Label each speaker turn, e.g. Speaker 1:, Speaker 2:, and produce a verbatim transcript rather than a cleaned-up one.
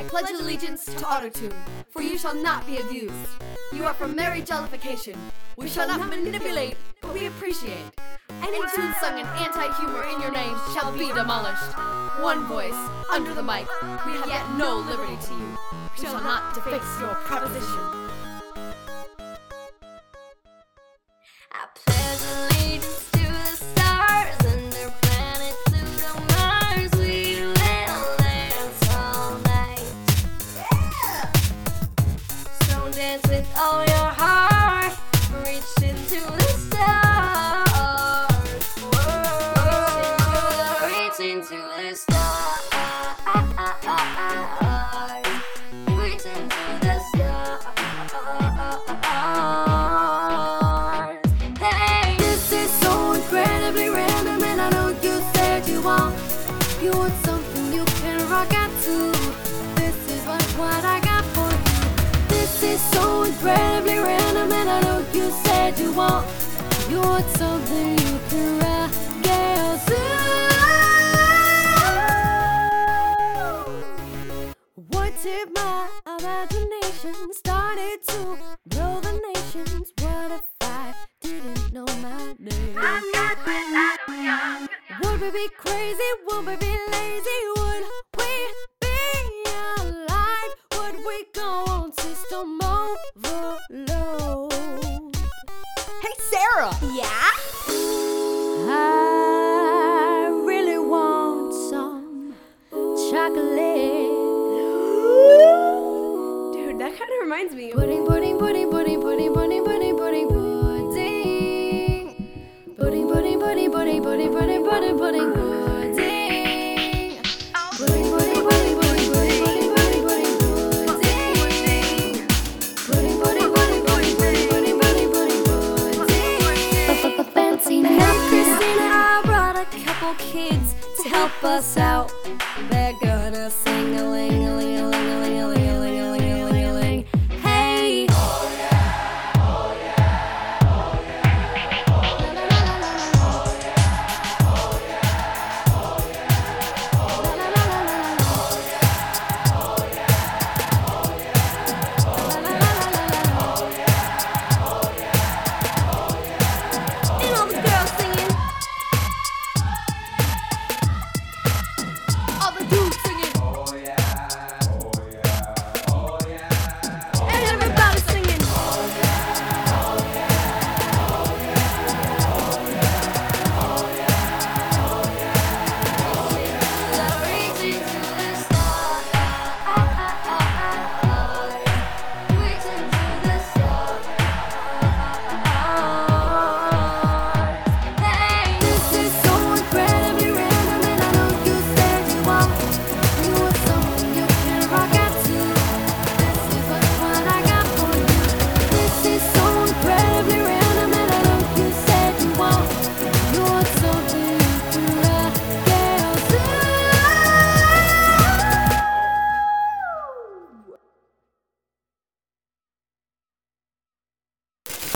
Speaker 1: I pledge allegiance to Autotune, for you shall not be abused. You are from merry jollification. We shall not manipulate, but we appreciate. Any tune sung in anti-humor in your name shall be demolished. One voice, under the mic, we have yet no liberty to you. We shall not deface your proposition.
Speaker 2: I pledge allegiance to the stars under planet Pluto, Mars. We will dance all night. Yeah! So dance with all your heart. Reach into the stars. Reach into the stars. Reach into the stars. Hey, this is so incredibly random, and I know you said you want, you want something you can rock out to. This is what, what I got for you. This is so incredibly random, and I know you said you want, you want something you can rock out to. What if my imagination started to blow the nations? What if I didn't know my name? Would we be crazy? Would we be lazy? Would we be alive? Would we go on system overload?
Speaker 1: Hey, Sarah!
Speaker 2: Yeah? I really want some chocolate.
Speaker 1: Dude, that kind of reminds me.
Speaker 2: Pudding, pudding, pudding, pudding, pudding, pudding, pudding, pudding, pudding. Pudding, pudding, pudding, pudding, pudding, pudding, pudding, pudding, pudding. Pudding, pudding, pudding, pudding, pudding, pudding, pudding, pudding, pudding. Pudding, pudding, pudding, pudding, pudding, pudding, pudding, pudding, pudding. Fancy now, Christina, I brought a couple kids to help us out. They're gonna sing a ling a ling a ling a ling a ling a ling.